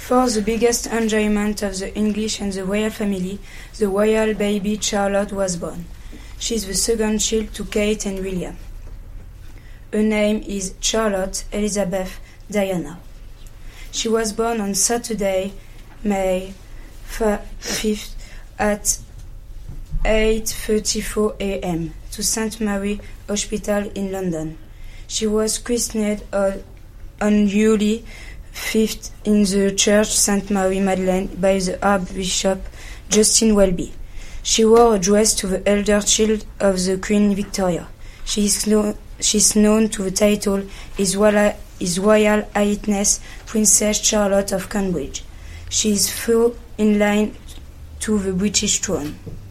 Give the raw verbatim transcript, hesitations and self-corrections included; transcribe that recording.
For the biggest enjoyment of the English and the royal family, the royal baby Charlotte was born. She is the second child to Kate and William. Her name is Charlotte Elizabeth Diana. She was born on Saturday, May fifth at eight thirty-four a m to Saint Mary Hospital in London. She was christened on, on July fifth in the Church Saint Mary Magdalene by the Archbishop Justin Welby. She wore a dress to the elder child of the Queen Victoria. She is, no, she is known to the title His Royal, His Royal Highness Princess Charlotte of Cambridge. She is full in line to the British throne.